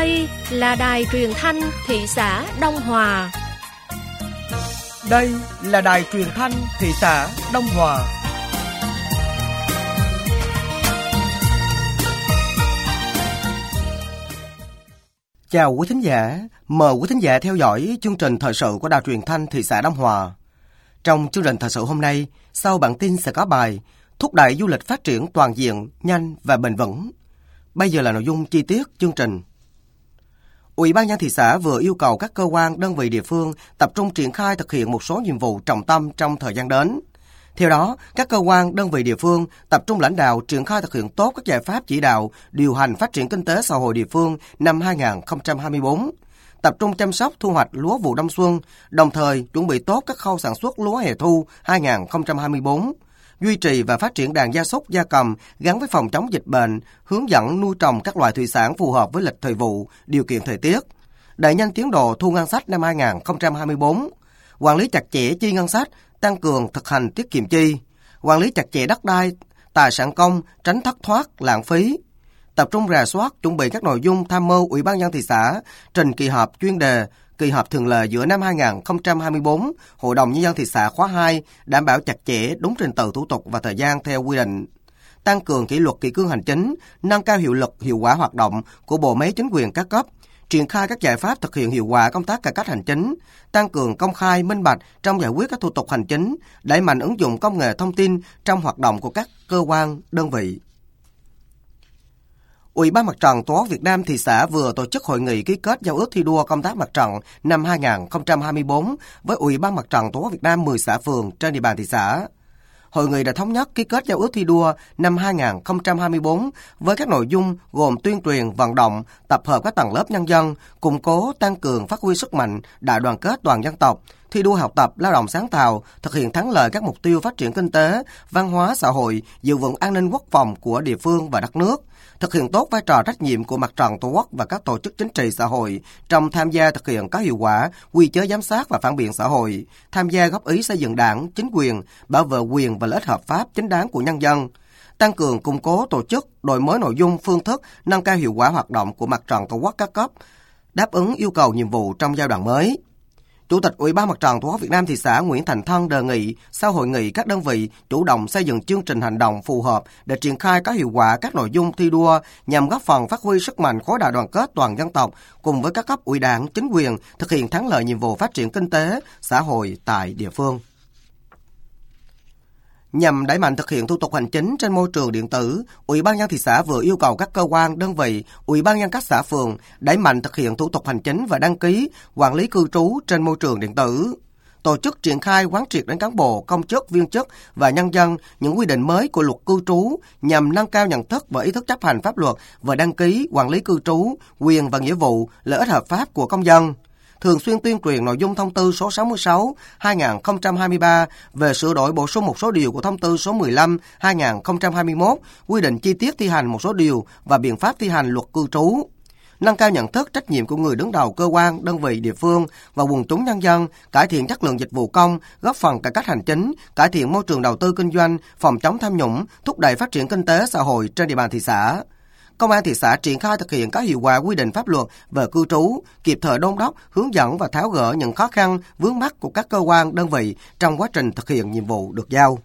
Đây là đài truyền thanh thị xã Đông Hòa. Đây là đài truyền thanh thị xã Đông Hòa. Chào quý thính giả, mời quý thính giả theo dõi chương trình thời sự của đài truyền thanh thị xã Đông Hòa. Trong chương trình thời sự hôm nay, sau bản tin sẽ có bài Thúc đẩy du lịch phát triển toàn diện, nhanh và bền vững. Bây giờ là nội dung chi tiết chương trình. Ủy ban nhân dân thị xã vừa yêu cầu các cơ quan, đơn vị địa phương tập trung triển khai thực hiện một số nhiệm vụ trọng tâm trong thời gian đến. Theo đó, các cơ quan, đơn vị địa phương tập trung lãnh đạo triển khai thực hiện tốt các giải pháp chỉ đạo, điều hành phát triển kinh tế xã hội địa phương năm 2024, tập trung chăm sóc thu hoạch lúa vụ đông xuân, đồng thời chuẩn bị tốt các khâu sản xuất lúa hè thu 2024, duy trì và phát triển đàn gia súc gia cầm gắn với phòng chống dịch bệnh, hướng dẫn nuôi trồng các loại thủy sản phù hợp với lịch thời vụ, điều kiện thời tiết, đẩy nhanh tiến độ thu ngân sách năm 2024, quản lý chặt chẽ chi ngân sách, tăng cường thực hành tiết kiệm chi, quản lý chặt chẽ đất đai, tài sản công, tránh thất thoát, lãng phí, tập trung rà soát, chuẩn bị các nội dung tham mưu Ủy ban nhân dân thị xã trình kỳ họp chuyên đề, kỳ họp thường lệ giữa năm 2024, Hội đồng Nhân dân thị xã khóa 2, đảm bảo chặt chẽ, đúng trình tự thủ tục và thời gian theo quy định. Tăng cường kỷ luật kỷ cương hành chính, nâng cao hiệu lực, hiệu quả hoạt động của bộ máy chính quyền các cấp, triển khai các giải pháp thực hiện hiệu quả công tác cải cách hành chính, tăng cường công khai, minh bạch trong giải quyết các thủ tục hành chính, đẩy mạnh ứng dụng công nghệ thông tin trong hoạt động của các cơ quan, đơn vị. Ủy ban Mặt trận Tổ quốc Việt Nam thị xã vừa tổ chức hội nghị ký kết giao ước thi đua công tác mặt trận năm 2024 với Ủy ban Mặt trận Tổ quốc Việt Nam 10 xã phường trên địa bàn thị xã. Hội nghị đã thống nhất ký kết giao ước thi đua năm 2024 với các nội dung gồm tuyên truyền, vận động, tập hợp các tầng lớp nhân dân, củng cố, tăng cường phát huy sức mạnh, đại đoàn kết toàn dân tộc, thi đua học tập, lao động sáng tạo, thực hiện thắng lợi các mục tiêu phát triển kinh tế, văn hóa xã hội, giữ vững an ninh quốc phòng của địa phương và đất nước, thực hiện tốt vai trò trách nhiệm của Mặt trận Tổ quốc và các tổ chức chính trị xã hội trong tham gia thực hiện có hiệu quả quy chế giám sát và phản biện xã hội, tham gia góp ý xây dựng đảng, chính quyền, bảo vệ quyền và lợi ích hợp pháp chính đáng của nhân dân, tăng cường củng cố tổ chức, đổi mới nội dung, phương thức, nâng cao hiệu quả hoạt động của Mặt trận Tổ quốc các cấp, đáp ứng yêu cầu nhiệm vụ trong giai đoạn mới. Chủ tịch Ủy ban Mặt trận Tổ quốc Việt Nam thị xã Nguyễn Thành Thân đề nghị sau hội nghị các đơn vị chủ động xây dựng chương trình hành động phù hợp để triển khai có hiệu quả các nội dung thi đua nhằm góp phần phát huy sức mạnh khối đại đoàn kết toàn dân tộc cùng với các cấp ủy đảng, chính quyền thực hiện thắng lợi nhiệm vụ phát triển kinh tế, xã hội tại địa phương. Nhằm đẩy mạnh thực hiện thủ tục hành chính trên môi trường điện tử, Ủy ban nhân dân thị xã vừa yêu cầu các cơ quan, đơn vị, Ủy ban nhân dân các xã phường đẩy mạnh thực hiện thủ tục hành chính và đăng ký, quản lý cư trú trên môi trường điện tử. Tổ chức triển khai quán triệt đến cán bộ, công chức, viên chức và nhân dân những quy định mới của luật cư trú nhằm nâng cao nhận thức và ý thức chấp hành pháp luật và đăng ký, quản lý cư trú, quyền và nghĩa vụ, lợi ích hợp pháp của công dân. Thường xuyên tuyên truyền nội dung thông tư số 66/2023 về sửa đổi bổ sung một số điều của thông tư số 15/2021 quy định chi tiết thi hành một số điều và biện pháp thi hành luật cư trú. Nâng cao nhận thức, trách nhiệm của người đứng đầu cơ quan, đơn vị địa phương và quần chúng nhân dân, cải thiện chất lượng dịch vụ công, góp phần cải cách hành chính, cải thiện môi trường đầu tư kinh doanh, phòng chống tham nhũng, thúc đẩy phát triển kinh tế xã hội trên địa bàn thị xã. Công an thị xã triển khai thực hiện có hiệu quả quy định pháp luật về cư trú, kịp thời đôn đốc, hướng dẫn và tháo gỡ những khó khăn, vướng mắc của các cơ quan, đơn vị trong quá trình thực hiện nhiệm vụ được giao.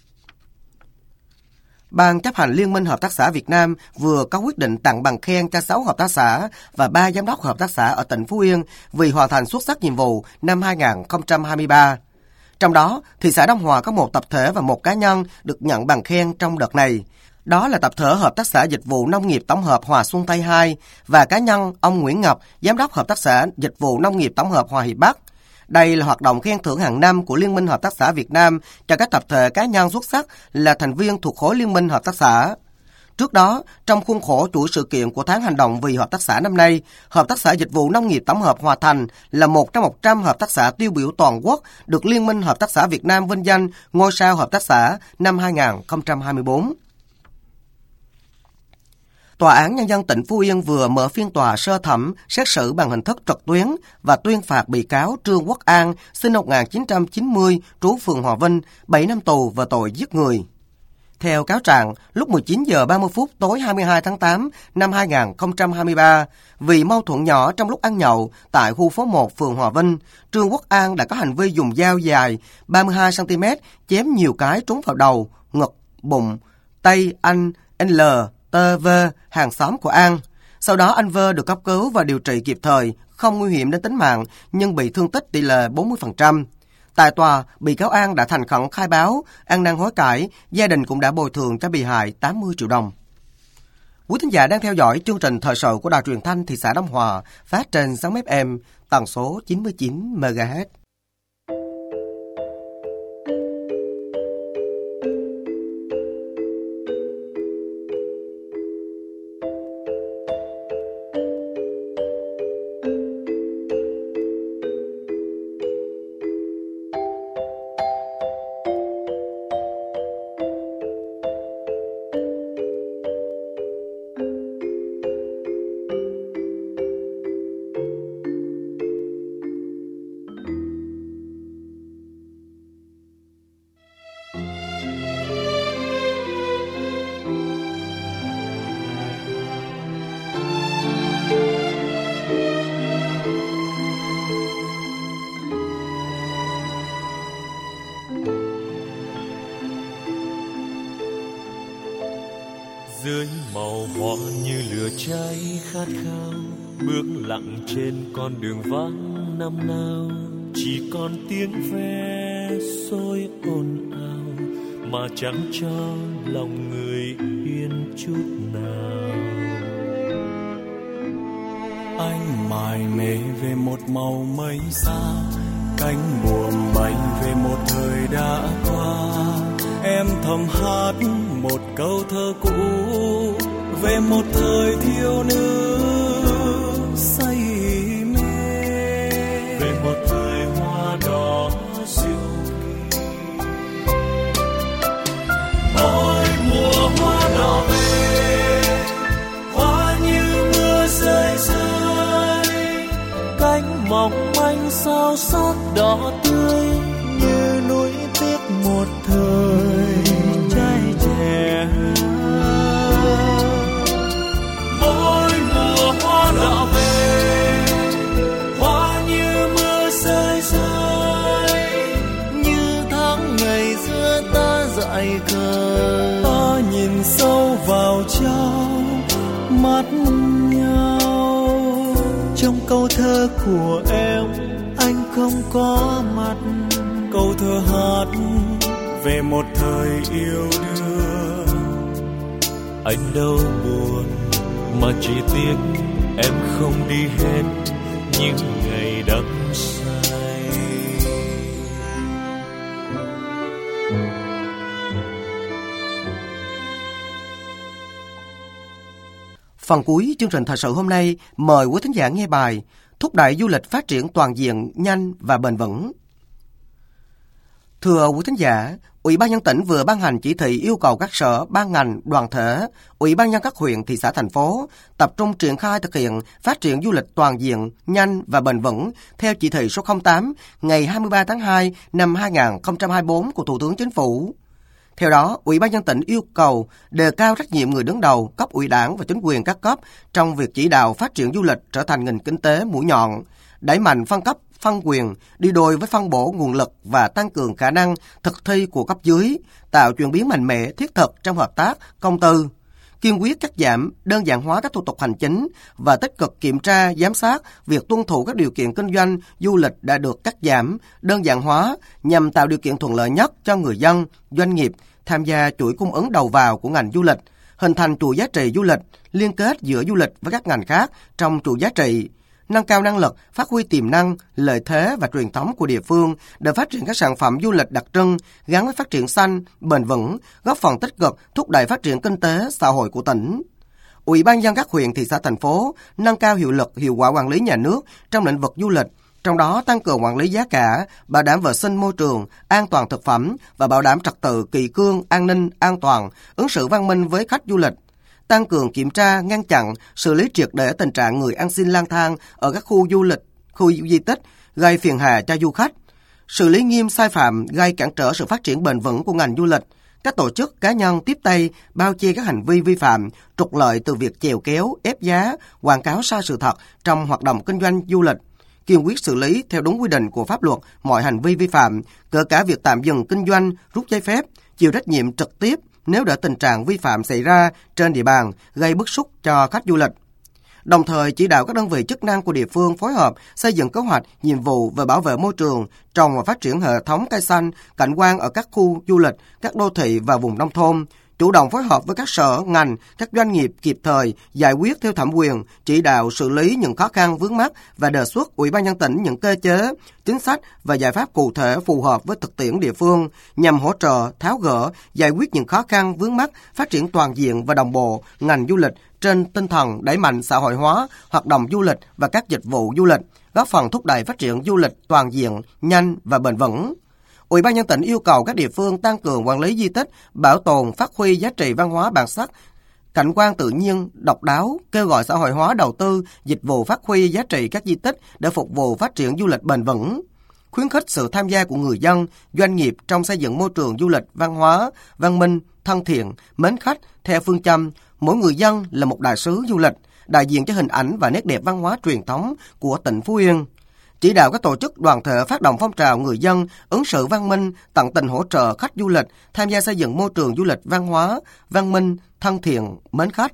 Ban chấp hành Liên minh Hợp tác xã Việt Nam vừa có quyết định tặng bằng khen cho 6 hợp tác xã và 3 giám đốc hợp tác xã ở tỉnh Phú Yên vì hoàn thành xuất sắc nhiệm vụ năm 2023. Trong đó, thị xã Đông Hòa có 1 tập thể và 1 cá nhân được nhận bằng khen trong đợt này. Đó là tập thể Hợp tác xã Dịch vụ Nông nghiệp Tổng hợp Hòa Xuân Tây 2 và cá nhân ông Nguyễn Ngọc, Giám đốc Hợp tác xã Dịch vụ Nông nghiệp Tổng hợp Hòa Hiệp Bắc. Đây là hoạt động khen thưởng hàng năm của Liên minh Hợp tác xã Việt Nam cho các tập thể cá nhân xuất sắc là thành viên thuộc khối Liên minh Hợp tác xã. Trước đó, trong khuôn khổ chuỗi sự kiện của tháng hành động vì hợp tác xã năm nay, Hợp tác xã Dịch vụ Nông nghiệp Tổng hợp Hòa Thành là một trong 100 hợp tác xã tiêu biểu toàn quốc được Liên minh Hợp tác xã Việt Nam vinh danh ngôi sao hợp tác xã năm 2024. Tòa án Nhân dân tỉnh Phú Yên vừa mở phiên tòa sơ thẩm xét xử bằng hình thức trực tuyến và tuyên phạt bị cáo Trương Quốc An, sinh năm 1990, trú phường Hòa Vinh, 7 năm tù về tội giết người. Theo cáo trạng, lúc 19 giờ 30 phút tối 22 tháng 8 năm 2023, vì mâu thuẫn nhỏ trong lúc ăn nhậu tại khu phố 1 phường Hòa Vinh, Trương Quốc An đã có hành vi dùng dao dài 32 cm chém nhiều cái trúng vào đầu, ngực, bụng, tay anh L, T, V, hàng xóm của An. Sau đó anh V được cấp cứu và điều trị kịp thời, không nguy hiểm đến tính mạng nhưng bị thương tích tỷ lệ 40%. Tại tòa, bị cáo An đã thành khẩn khai báo, ăn năn hối cải, gia đình cũng đã bồi thường cho bị hại 80 triệu đồng. Quý thính giả đang theo dõi chương trình thời sự của Đài Truyền thanh thị xã Đông Hòa, phát trên sóng FM, tần số 99 MHz. Dưới màu hoa như lửa cháy khát khao, bước lặng trên con đường vắng năm nào, chỉ còn tiếng ve sôi ồn ào mà chẳng cho lòng người yên chút nào. Anh mải mê về một màu mây xa, cánh buồm bay về một thời đã qua. Em thầm hát một câu thơ cũ về một thời thiếu nữ say mê, về một thời hoa đỏ diệu kỳ. Mỗi mùa hoa đỏ về, hoa như mưa rơi rơi, Cánh mỏng manh sao sắc đỏ tươi như núi tiếc một thời trai trẻ. mỗi mùa hoa đỏ về, hoa như mưa rơi rơi, Như tháng ngày xưa ta dại khờ, ta nhìn sâu vào trong mắt nhau. trong câu thơ của em anh không có mặt. Câu thơ hát về một thời yêu đương, Anh đâu buồn mà chỉ tiếc em không đi hết những ngày đắm say. Phần cuối chương trình thời sự hôm nay, mời quý thính giả nghe bài Thúc đẩy du lịch phát triển toàn diện, nhanh và bền vững. Thưa quý thính giả, Ủy ban nhân tỉnh vừa ban hành chỉ thị yêu cầu các sở, ban ngành, đoàn thể, Ủy ban nhân các huyện, thị xã, thành phố tập trung triển khai thực hiện phát triển du lịch toàn diện, nhanh và bền vững theo chỉ thị số 08 ngày 23 tháng 2 năm 2024 của Thủ tướng Chính phủ. Theo đó, Ủy ban nhân tỉnh yêu cầu đề cao trách nhiệm người đứng đầu, cấp ủy Đảng và chính quyền các cấp trong việc chỉ đạo phát triển du lịch trở thành ngành kinh tế mũi nhọn, đẩy mạnh phân cấp, phân quyền đi đôi với phân bổ nguồn lực và tăng cường khả năng thực thi của cấp dưới, tạo chuyển biến mạnh mẽ thiết thực trong hợp tác công tư, kiên quyết cắt giảm, đơn giản hóa các thủ tục hành chính và tích cực kiểm tra, giám sát việc tuân thủ các điều kiện kinh doanh du lịch đã được cắt giảm, đơn giản hóa nhằm tạo điều kiện thuận lợi nhất cho người dân, doanh nghiệp tham gia chuỗi cung ứng đầu vào của ngành du lịch, hình thành chuỗi giá trị du lịch, liên kết giữa du lịch với các ngành khác trong chuỗi giá trị, nâng cao năng lực, phát huy tiềm năng, lợi thế và truyền thống của địa phương để phát triển các sản phẩm du lịch đặc trưng gắn với phát triển xanh, bền vững, góp phần tích cực thúc đẩy phát triển kinh tế, xã hội của tỉnh. Ủy ban nhân dân các huyện, thị xã, thành phố nâng cao hiệu lực, hiệu quả quản lý nhà nước trong lĩnh vực du lịch, trong đó tăng cường quản lý giá cả, bảo đảm vệ sinh môi trường, an toàn thực phẩm và bảo đảm trật tự, kỷ cương, an ninh, an toàn, ứng xử văn minh với khách du lịch. Tăng cường kiểm tra, ngăn chặn, xử lý triệt để tình trạng người ăn xin lang thang ở các khu du lịch, khu di tích gây phiền hà cho du khách. Xử lý nghiêm sai phạm gây cản trở sự phát triển bền vững của ngành du lịch. Các tổ chức cá nhân tiếp tay bao che các hành vi vi phạm, trục lợi từ việc chèo kéo, ép giá, quảng cáo sai sự thật trong hoạt động kinh doanh du lịch. Kiên quyết xử lý theo đúng quy định của pháp luật mọi hành vi vi phạm, kể cả việc tạm dừng kinh doanh, rút giấy phép, chịu trách nhiệm trực tiếp nếu để tình trạng vi phạm xảy ra trên địa bàn gây bức xúc cho khách du lịch. Đồng thời chỉ đạo các đơn vị chức năng của địa phương phối hợp xây dựng kế hoạch, nhiệm vụ về bảo vệ môi trường, trồng và phát triển hệ thống cây xanh, cảnh quan ở các khu du lịch, các đô thị và vùng nông thôn, chủ động phối hợp với các sở, ngành, các doanh nghiệp kịp thời giải quyết theo thẩm quyền, chỉ đạo xử lý những khó khăn vướng mắc và đề xuất Ủy ban nhân dân tỉnh những cơ chế, chính sách và giải pháp cụ thể phù hợp với thực tiễn địa phương nhằm hỗ trợ, tháo gỡ, giải quyết những khó khăn vướng mắc, phát triển toàn diện và đồng bộ ngành du lịch trên tinh thần đẩy mạnh xã hội hóa hoạt động du lịch và các dịch vụ du lịch, góp phần thúc đẩy phát triển du lịch toàn diện, nhanh và bền vững. Ủy ban nhân dân tỉnh yêu cầu các địa phương tăng cường quản lý di tích, bảo tồn, phát huy giá trị văn hóa bản sắc, cảnh quan tự nhiên độc đáo, kêu gọi xã hội hóa đầu tư, dịch vụ phát huy giá trị các di tích để phục vụ phát triển du lịch bền vững. Khuyến khích sự tham gia của người dân, doanh nghiệp trong xây dựng môi trường du lịch văn hóa, văn minh, thân thiện, mến khách theo phương châm mỗi người dân là một đại sứ du lịch, đại diện cho hình ảnh và nét đẹp văn hóa truyền thống của tỉnh Phú Yên. Chỉ đạo các tổ chức đoàn thể phát động phong trào người dân ứng xử văn minh, tận tình hỗ trợ khách du lịch, tham gia xây dựng môi trường du lịch văn hóa, văn minh, thân thiện, mến khách.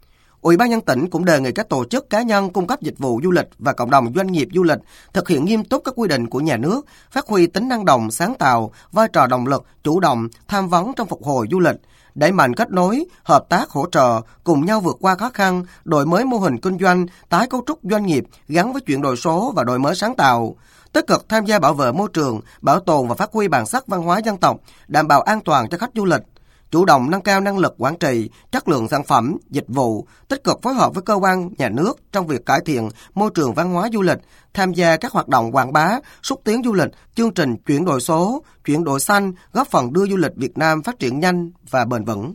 Ủy ban nhân dân tỉnh cũng đề nghị các tổ chức cá nhân cung cấp dịch vụ du lịch và cộng đồng doanh nghiệp du lịch thực hiện nghiêm túc các quy định của nhà nước, phát huy tính năng động, sáng tạo, vai trò động lực, chủ động, tham vấn trong phục hồi du lịch, đẩy mạnh kết nối, hợp tác hỗ trợ, cùng nhau vượt qua khó khăn, đổi mới mô hình kinh doanh, tái cấu trúc doanh nghiệp gắn với chuyển đổi số và đổi mới sáng tạo, tích cực tham gia bảo vệ môi trường, bảo tồn và phát huy bản sắc văn hóa dân tộc, đảm bảo an toàn cho khách du lịch, chủ động nâng cao năng lực quản trị, chất lượng sản phẩm, dịch vụ, tích cực phối hợp với cơ quan nhà nước trong việc cải thiện môi trường văn hóa du lịch, tham gia các hoạt động quảng bá, xúc tiến du lịch, chương trình chuyển đổi số, chuyển đổi xanh, góp phần đưa du lịch Việt Nam phát triển nhanh và bền vững.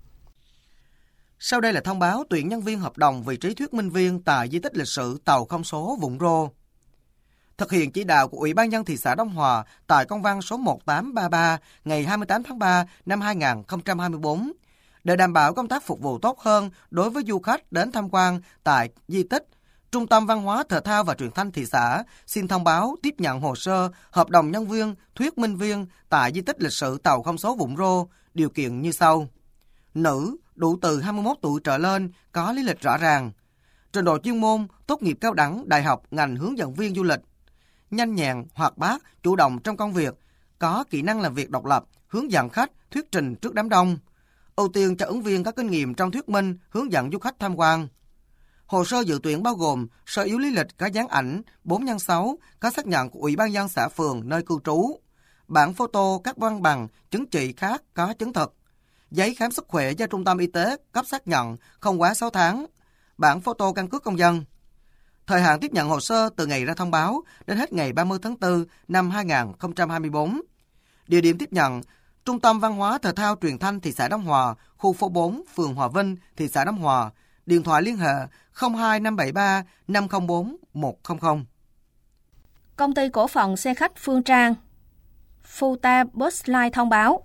Sau đây là thông báo tuyển nhân viên hợp đồng vị trí thuyết minh viên tại di tích lịch sử Tàu Không Số Vũng Rô. Thực hiện chỉ đạo của Ủy ban nhân dân thị xã Đông Hòa tại công văn số 1833 ngày 28 tháng 3 năm 2024, để đảm bảo công tác phục vụ tốt hơn đối với du khách đến tham quan tại di tích, Trung tâm Văn hóa Thể thao và Truyền thanh thị xã xin thông báo tiếp nhận hồ sơ hợp đồng nhân viên, thuyết minh viên tại di tích lịch sử Tàu Không Số Vũng Rô, điều kiện như sau. Nữ, đủ từ 21 tuổi trở lên, có lý lịch rõ ràng. Trình độ chuyên môn, tốt nghiệp cao đẳng, đại học, ngành hướng dẫn viên du lịch. Nhanh nhẹn, hoạt bát, chủ động trong công việc, có kỹ năng làm việc độc lập, hướng dẫn khách, thuyết trình trước đám đông. Ưu tiên cho ứng viên có kinh nghiệm trong thuyết minh, hướng dẫn du khách tham quan. Hồ sơ dự tuyển bao gồm sơ yếu lý lịch có dán ảnh 4x6, có xác nhận của Ủy ban nhân dân xã phường nơi cư trú, bản photo các văn bằng, chứng chỉ khác có chứng thực, giấy khám sức khỏe do trung tâm y tế cấp xác nhận không quá 6 tháng, bản photo căn cước công dân. Thời hạn tiếp nhận hồ sơ từ ngày ra thông báo đến hết ngày 30 tháng 4 năm 2024. Địa điểm tiếp nhận: Trung tâm Văn hóa Thể thao Truyền thanh thị xã Đông Hòa, khu phố 4, phường Hòa Vinh, thị xã Đông Hòa. Điện thoại liên hệ 02573 504 100. Công ty cổ phần xe khách Phương Trang Futa Bus Line thông báo,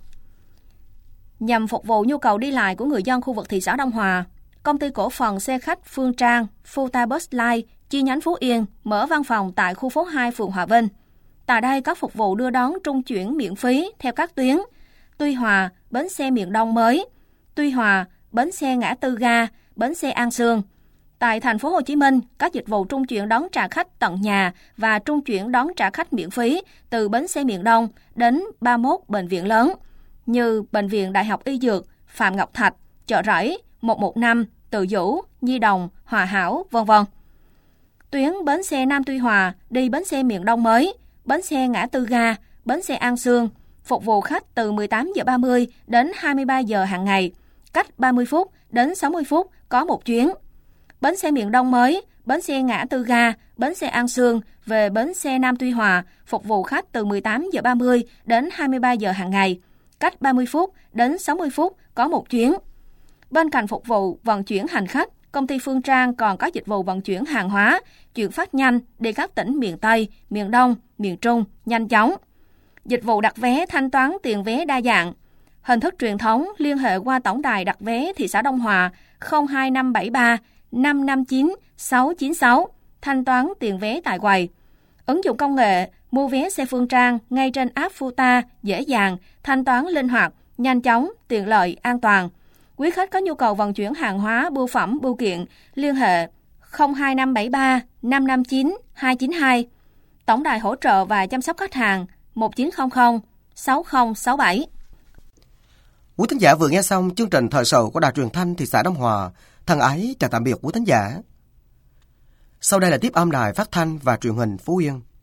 nhằm phục vụ nhu cầu đi lại của người dân khu vực thị xã Đông Hòa, Công ty cổ phần xe khách Phương Trang Futa Bus Line chi nhánh Phú Yên mở văn phòng tại khu phố 2 phường Hòa Vinh. Tại đây có phục vụ đưa đón trung chuyển miễn phí theo các tuyến Tuy Hòa, bến xe miền Đông mới, Tuy Hòa, bến xe ngã tư ga, bến xe An Sương. Tại thành phố Hồ Chí Minh, các dịch vụ trung chuyển đón trả khách tận nhà và trung chuyển đón trả khách miễn phí từ bến xe miền Đông đến 31 bệnh viện lớn như Bệnh viện Đại học Y Dược, Phạm Ngọc Thạch, Chợ Rẫy, 115, Từ Dũ, Nhi Đồng, Hòa Hảo, v.v. Tuyến bến xe Nam Tuy Hòa đi bến xe miền Đông mới, bến xe ngã tư ga, bến xe An Sương, phục vụ khách từ 18h30 đến 23 giờ hàng ngày, cách 30 phút đến 60 phút có một chuyến. Bến xe miền Đông mới, bến xe ngã tư ga, bến xe An Sương về bến xe Nam Tuy Hòa, phục vụ khách từ 18h30 đến 23 giờ hàng ngày, cách 30 phút đến 60 phút có một chuyến. Bên cạnh phục vụ vận chuyển hành khách, công ty Phương Trang còn có dịch vụ vận chuyển hàng hóa, chuyển phát nhanh đi các tỉnh miền Tây, miền Đông, miền Trung nhanh chóng. Dịch vụ đặt vé thanh toán tiền vé đa dạng, Hình thức truyền thống liên hệ qua tổng đài đặt vé thị xã Đông Hòa 02573 559 696, thanh toán tiền vé tại quầy. Ứng dụng công nghệ, mua vé xe Phương Trang ngay trên app Futa dễ dàng, thanh toán linh hoạt, nhanh chóng, tiện lợi, an toàn. Quý khách có nhu cầu vận chuyển hàng hóa, bưu phẩm, bưu kiện, liên hệ 02573 559 292. Tổng đài hỗ trợ và chăm sóc khách hàng 1900 6067. Quý thính giả vừa nghe xong chương trình thời sự của Đài Truyền thanh thị xã Đông Hòa. Thân ái chào tạm biệt quý thính giả. Sau đây là tiếp âm đài phát thanh và truyền hình Phú Yên.